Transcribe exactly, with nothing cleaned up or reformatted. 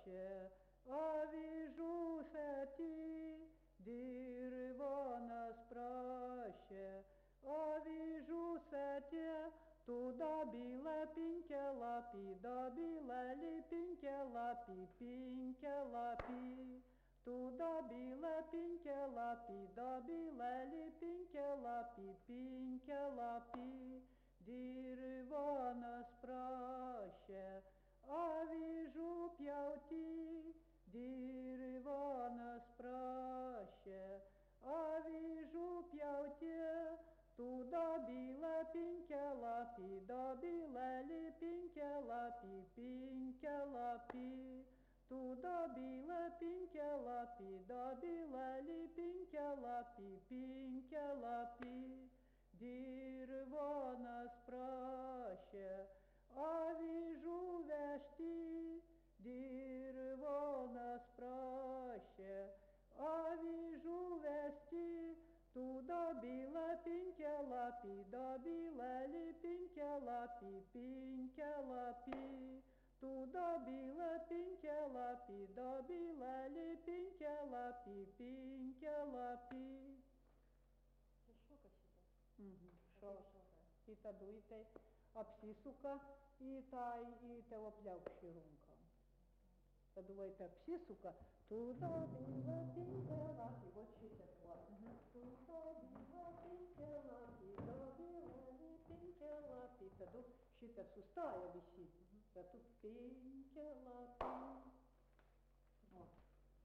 sprașe, avižu feti, dirvana sprașe, avižu feti, tu dabile pinke lapi, dabile li pinke lapi, pinke lapi. Tu dabile pinke lapi, dabile li pinke lapi, pinke lapi. Dirvana sprașe, avižu pjauti, dirvana sprașe, avižu pjauti. Tu dabile pinke lapi, dabile li pinke lapi, pinke lapi. Tu dabile pinke lapi, dabile li pinke lapi, pinke lapi. Dirvana sprașe, avižu vești, dirvana sprașe, avižu vesti. Tu dabile pinke lapi, dabile li pinke lapi, pinke lapi. Tu dabile pinke lapi, dabile li pinke lapi, pinke lapi. И таду и те апсисука, и тай, и те оплявши рунка. Таду и те апсисука, туда била пинкела, и вот чите класс. Туда била пинкела, и добила пинкела, и таду чите сустая висит. Таду пинкела, пинкела.